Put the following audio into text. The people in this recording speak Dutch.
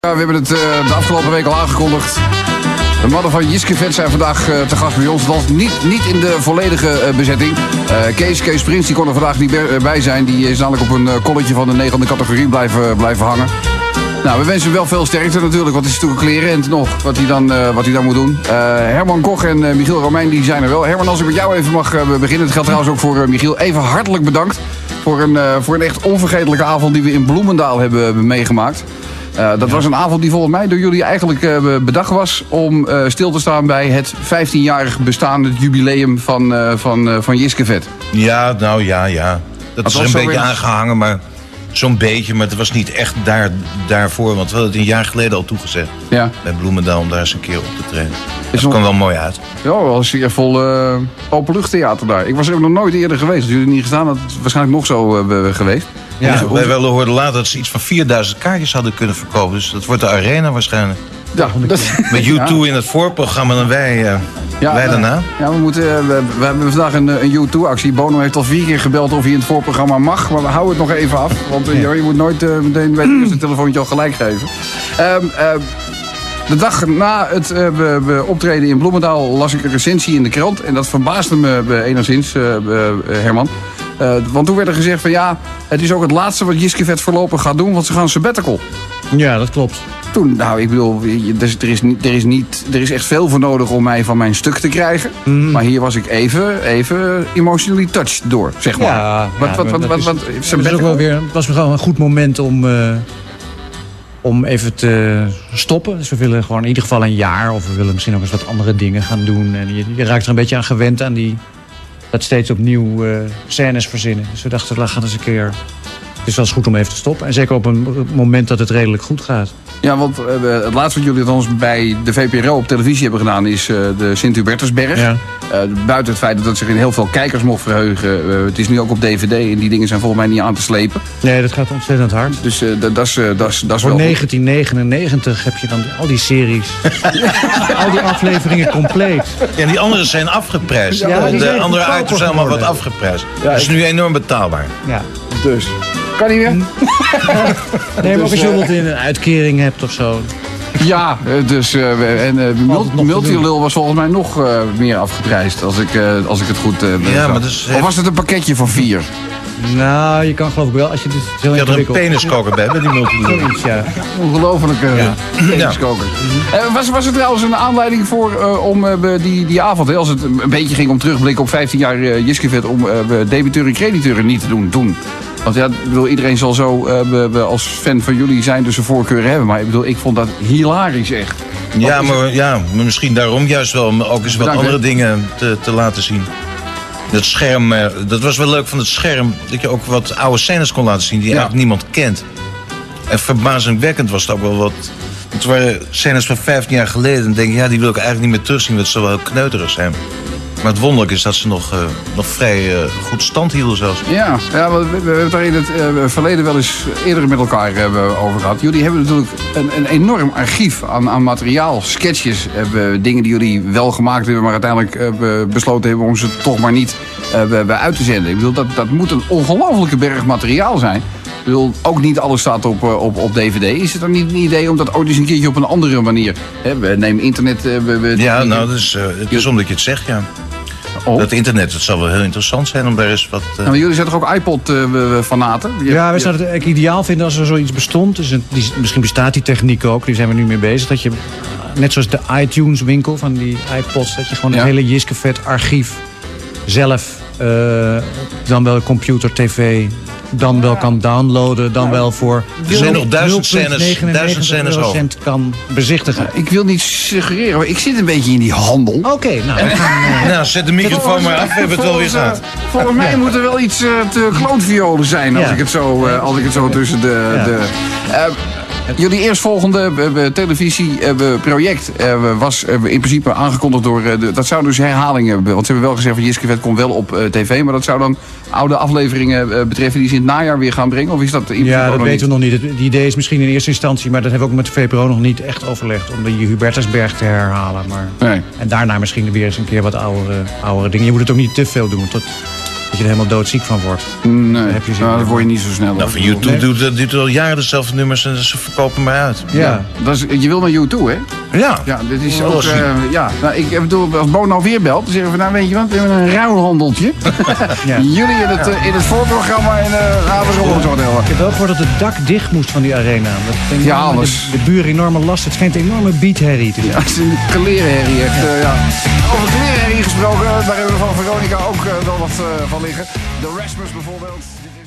Ja, we hebben het de afgelopen week al aangekondigd. De mannen van Jiske-Vet zijn vandaag te gast bij ons. Dat niet in de volledige bezetting. Kees Prins die kon er vandaag niet bij zijn. Die is namelijk op een kolletje van de 9e categorie blijven hangen. Nou, we wensen hem wel veel sterkte natuurlijk. Want het is natuurlijk een klerend nog wat hij dan moet doen. Herman Koch en Michiel Romein die zijn er wel. Herman, als ik met jou even mag beginnen. Het geldt trouwens ook voor Michiel. Even hartelijk bedankt voor een echt onvergetelijke avond die we in Bloemendaal hebben meegemaakt. Dat was een avond die volgens mij door jullie eigenlijk bedacht was om stil te staan bij het 15-jarig bestaan, het jubileum van Jiske-Vet. Ja, nou ja. Dat is er een beetje aangehangen, maar zo'n beetje. Maar het was niet echt daarvoor, want we hadden het een jaar geleden al toegezegd. Ja. Bij Bloemendaal om daar eens een keer op te treden. Dat kwam wel mooi uit. Ja, wel een zeer vol openluchttheater daar. Ik was er nog nooit eerder geweest. Als jullie niet gestaan, had het waarschijnlijk nog zo geweest. Ja, wij hoorden later dat ze iets van 4000 kaartjes hadden kunnen verkopen. Dus dat wordt de arena waarschijnlijk. Ja, met U2 in het voorprogramma en wij daarna. Ja, we hebben vandaag een U2-actie. Bono heeft al 4 keer gebeld of hij in het voorprogramma mag. Maar we houden het nog even af. Want je moet nooit meteen bij het eerste telefoontje al gelijk geven. De dag na het optreden in Bloemendaal las ik een recensie in de krant. En dat verbaasde me enigszins, Herman. Want toen werd er gezegd van ja, het is ook het laatste wat Jiske-Vet voorlopig gaat doen, want ze gaan sabbatical. Ja, dat klopt. Toen, nou, ik bedoel, er is echt veel voor nodig om mij van mijn stuk te krijgen. Mm. Maar hier was ik even emotionally touched door, zeg maar. Ja, het was gewoon een goed moment om even te stoppen. Dus we willen gewoon in ieder geval een jaar, of we willen misschien ook eens wat andere dingen gaan doen. En je raakt er een beetje aan gewend aan dat steeds opnieuw scènes verzinnen. Dus we dachten, we gaan eens een keer. Het is wel eens goed om even te stoppen. En zeker op een moment dat het redelijk goed gaat. Ja, want het laatste wat jullie althans bij de VPRO op televisie hebben gedaan is de Sint-Hubertusberg. Ja. Buiten het feit dat het zich in heel veel kijkers mocht verheugen. Het is nu ook op DVD en die dingen zijn volgens mij niet aan te slepen. Nee, dat gaat ontzettend hard. Dus dat is wel voor 1999 heb je dan al die series. Al die afleveringen compleet. Ja, die andere zijn afgeprijsd. Ja, de andere items zijn allemaal wat afgeprijsd. Ja, dat is nu enorm betaalbaar. Ja, dus. Kan niet meer? Nee, maar als je bijvoorbeeld een uitkering hebt of zo. Ja, dus Multilul was volgens mij nog meer afgeprijsd, als ik het goed ja, maar dus of was het een pakketje van 4? Nou, je kan geloof ik wel, als je dit heel je had er een peniskoker bij die Multilul. Ja. Ongelofelijke peniskoker. Was er trouwens een aanleiding voor om die avond, als het een beetje ging om terugblikken op 15 jaar Jiske-Vet, om debiteuren en crediteuren niet te doen? Want ja, iedereen zal zo als fan van jullie zijn dus een voorkeur hebben. Maar ik vond dat hilarisch echt. Ja, maar misschien daarom juist wel. Om ook eens wat andere dingen te laten zien. Dat scherm, dat was wel leuk van het scherm. Dat je ook wat oude scènes kon laten zien die eigenlijk niemand kent. En verbazingwekkend was het ook wel wat. Het waren scènes van 15 jaar geleden. En denk je, die wil ik eigenlijk niet meer terugzien. Want het zou wel heel kneuterig zijn. Maar het wonderlijk is dat ze nog vrij goed stand hielden zelfs. Ja, we hebben het daar in het verleden wel eens eerder met elkaar over gehad. Jullie hebben natuurlijk een enorm archief aan materiaal, sketches, dingen die jullie wel gemaakt hebben, maar uiteindelijk besloten hebben om ze toch maar niet uit te zenden. Ik bedoel, dat moet een ongelofelijke berg materiaal zijn. Ik bedoel, ook niet alles staat op DVD. Is het dan niet een idee om dat ook eens een keertje op een andere manier? We nemen internet. Het is omdat je het zegt, ja. Oh. Dat internet, het zal wel heel interessant zijn om daar eens wat... Maar jullie zijn toch ook iPod-fanaten? Ja, wij zouden het ideaal vinden als er zoiets bestond. Dus misschien bestaat die techniek ook, die zijn we nu mee bezig. Dat je, net zoals de iTunes-winkel van die iPods, dat je gewoon het hele Jiske-Vet archief zelf, dan wel computer, tv, dan wel kan downloaden, dan wel voor... Er zijn nog 1000 scènes kan bezichtigen. Ik wil niet suggereren, maar ik zit een beetje in die handel. Oké, nou, zet de microfoon maar af, we hebben het wel weer gehad. Volgens mij moet er wel iets te klootviolen zijn, als ik het zo tussen jullie eerstvolgende televisieproject was in principe aangekondigd door... dat zou dus herhalingen hebben. Want ze hebben wel gezegd van Jiske-Vet komt wel op tv. Maar dat zou dan oude afleveringen betreffen die ze in het najaar weer gaan brengen? Of is dat dat weten we nog niet. Het idee is misschien in eerste instantie, maar dat hebben we ook met de VPRO nog niet echt overlegd. Om de Hubertusberg te herhalen. Maar, en daarna misschien weer eens een keer wat oudere dingen. Je moet het ook niet te veel doen. dat je er helemaal doodziek van wordt. Nee, dat word je niet zo snel. Nou, van U2 doet al jaren dezelfde nummers en ze verkopen maar uit. Ja. Dat is, je wil naar U2, hè? Ja. Ja, dit is ook... Nou, ik bedoel, als Bono weer belt, dan zeggen we, nou weet je wat, we hebben een ruilhandeltje. Ja. Jullie in het voorprogramma en Ik heb wel gehoord dat het dak dicht moest van die arena. Dat alles. De buren enorme last. Het schijnt een enorme beatherrie te zijn. Ja, het is een klerenherrie echt. Over klerenherrie gesproken, daar hebben we van Veronica ook wel wat van liggen. De Rasmus bijvoorbeeld.